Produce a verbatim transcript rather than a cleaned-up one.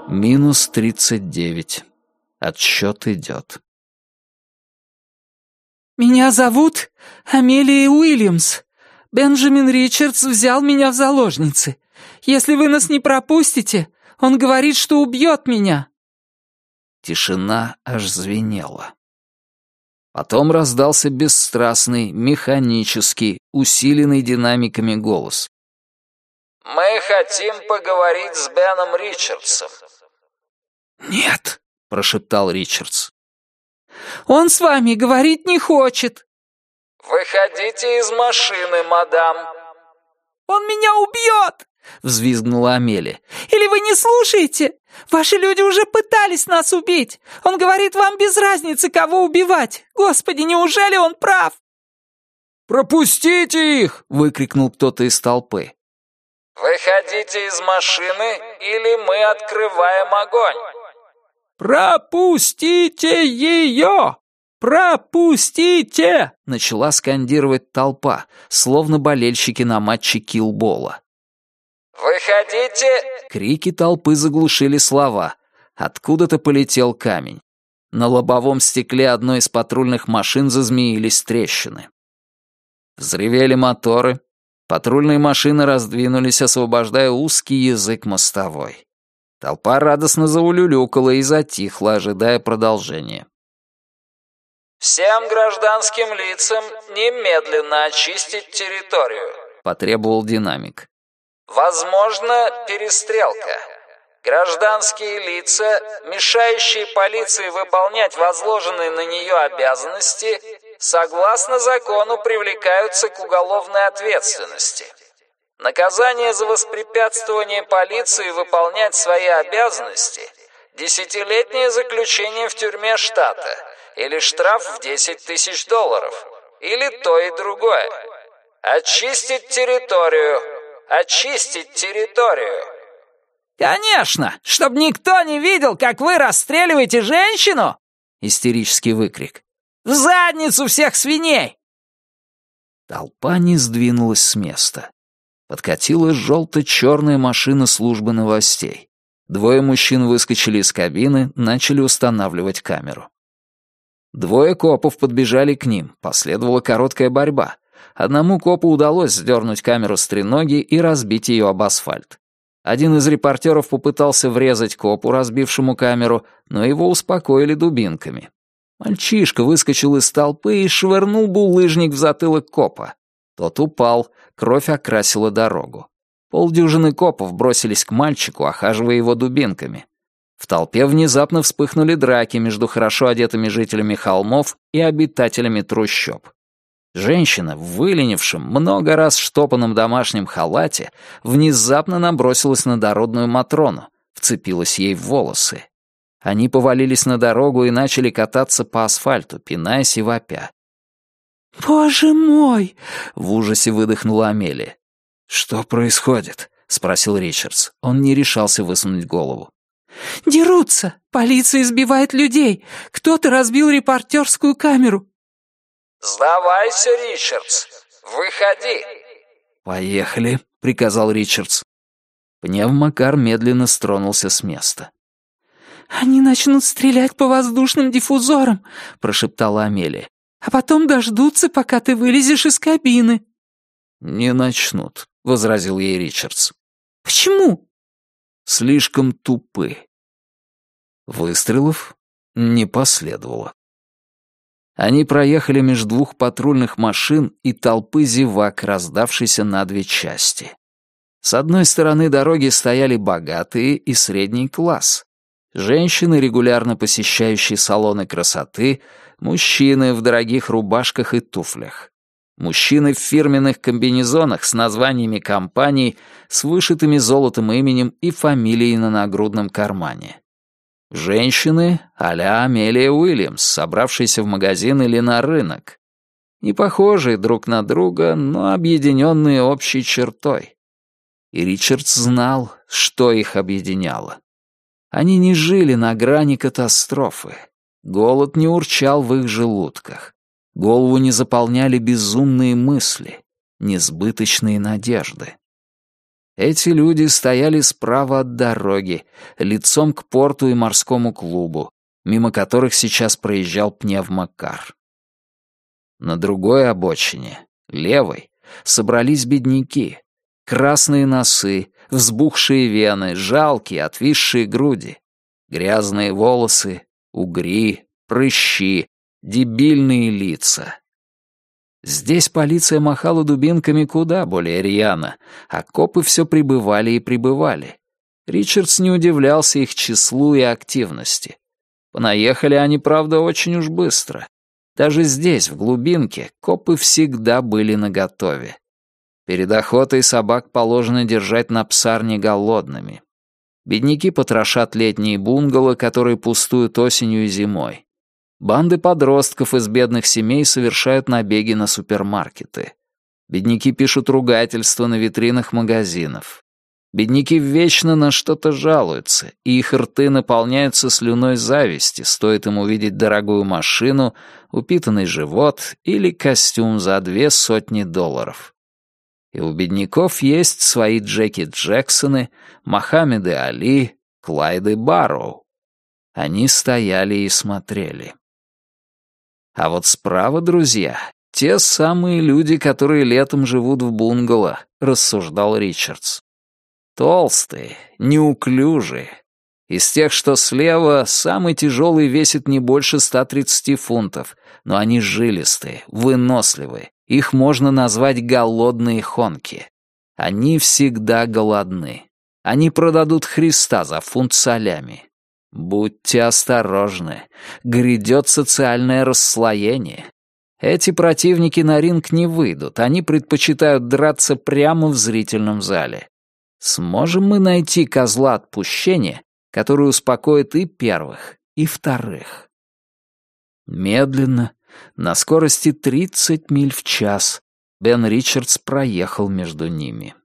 Минус тридцать девять. Отсчет идет. «Меня зовут Амелия Уильямс. Бенджамин Ричардс взял меня в заложницы. Если вы нас не пропустите, он говорит, что убьет меня». Тишина аж звенела. Потом раздался бесстрастный, механический, усиленный динамиками голос. «Мы хотим поговорить с Беном Ричардсом». «Нет», — прошептал Ричардс. «Он с вами говорить не хочет». «Выходите из машины, мадам». «Он меня убьет!» — взвизгнула Амелия. «Или вы не слушаете? Ваши люди уже пытались нас убить. Он говорит, вам без разницы, кого убивать. Господи, неужели он прав?» «Пропустите их!» — выкрикнул кто-то из толпы. «Выходите из машины, или мы открываем огонь». «Пропустите ее! Пропустите!» — начала скандировать толпа, словно болельщики на матче киллбола. «Выходите!» Крики толпы заглушили слова. Откуда-то полетел камень. На лобовом стекле одной из патрульных машин зазмеились трещины. Взревели моторы. Патрульные машины раздвинулись, освобождая узкий язык мостовой. Толпа радостно заулюлюкала и затихла, ожидая продолжения. «Всем гражданским лицам немедленно очистить территорию», — потребовал динамик. «Возможно, перестрелка. Гражданские лица, мешающие полиции выполнять возложенные на нее обязанности, согласно закону привлекаются к уголовной ответственности. Наказание за воспрепятствование полиции выполнять свои обязанности – десятилетнее заключение в тюрьме штата или штраф в десять тысяч долларов, или то и другое. Очистить территорию! Очистить территорию!» «Конечно! Чтоб никто не видел, как вы расстреливаете женщину!» Истерический выкрик. «В задницу всех свиней!» Толпа не сдвинулась с места. Подкатила желто-черная машина службы новостей. Двое мужчин выскочили из кабины, начали устанавливать камеру. Двое копов подбежали к ним, последовала короткая борьба. Одному копу удалось сдернуть камеру с треноги и разбить ее об асфальт. Один из репортеров попытался врезать копу, разбившему камеру, но его успокоили дубинками. Мальчишка выскочил из толпы и швырнул булыжник в затылок копа. Тот упал, кровь окрасила дорогу. Полдюжины копов бросились к мальчику, охаживая его дубинками. В толпе внезапно вспыхнули драки между хорошо одетыми жителями холмов и обитателями трущоб. Женщина в выленившем, много раз штопанном домашнем халате внезапно набросилась на дородную Матрону, вцепилась ей в волосы. Они повалились на дорогу и начали кататься по асфальту, пинаясь и вопя. «Боже мой!» — в ужасе выдохнула Амелия. «Что происходит?» — спросил Ричардс. Он не решался высунуть голову. «Дерутся! Полиция избивает людей! Кто-то разбил репортерскую камеру!» «Сдавайся, Ричардс! Выходи!» «Поехали!» — приказал Ричардс. Пневмокар медленно стронулся с места. «Они начнут стрелять по воздушным диффузорам», — прошептала Амелия. «А потом дождутся, пока ты вылезешь из кабины». «Не начнут», — возразил ей Ричардс. «Почему?» «Слишком тупы». Выстрелов не последовало. Они проехали между двух патрульных машин и толпы зевак, раздавшейся на две части. С одной стороны дороги стояли богатые и средний класс. Женщины, регулярно посещающие салоны красоты, мужчины в дорогих рубашках и туфлях. Мужчины в фирменных комбинезонах с названиями компаний, с вышитыми золотом именем и фамилией на нагрудном кармане. Женщины а-ля Амелия Уильямс, собравшиеся в магазин или на рынок. Не похожие друг на друга, но объединенные общей чертой. И Ричардс знал, что их объединяло. Они не жили на грани катастрофы. Голод не урчал в их желудках. Голову не заполняли безумные мысли, несбыточные надежды. Эти люди стояли справа от дороги, лицом к порту и морскому клубу, мимо которых сейчас проезжал пневмокар. На другой обочине, левой, собрались бедняки. Красные носы, взбухшие вены, жалкие, отвисшие груди, грязные волосы, угри, прыщи, дебильные лица. Здесь полиция махала дубинками куда более рьяно, а копы все прибывали и прибывали. Ричардс не удивлялся их числу и активности. Понаехали они, правда, очень уж быстро. Даже здесь, в глубинке, копы всегда были наготове. Перед охотой собак положено держать на псарне голодными. Бедняки потрошат летние бунгало, которые пустуют осенью и зимой. Банды подростков из бедных семей совершают набеги на супермаркеты. Бедняки пишут ругательства на витринах магазинов. Бедняки вечно на что-то жалуются, и их рты наполняются слюной зависти, стоит им увидеть дорогую машину, упитанный живот или костюм за две сотни долларов. И у бедняков есть свои Джеки Джексоны, Мохаммеды Али, Клайды Барроу. Они стояли и смотрели. А вот справа, друзья, те самые люди, которые летом живут в бунгало, рассуждал Ричардс. Толстые, неуклюжие. Из тех, что слева, самый тяжелый весит не больше ста тридцати фунтов, но они жилистые, выносливые. Их можно назвать голодные хонки. Они всегда голодны. Они продадут Христа за фунт солями. Будьте осторожны. Грядет социальное расслоение. Эти противники на ринг не выйдут. Они предпочитают драться прямо в зрительном зале. Сможем мы найти козла отпущения, который успокоит и первых, и вторых? Медленно, на скорости тридцать миль в час, Бен Ричардс проехал между ними.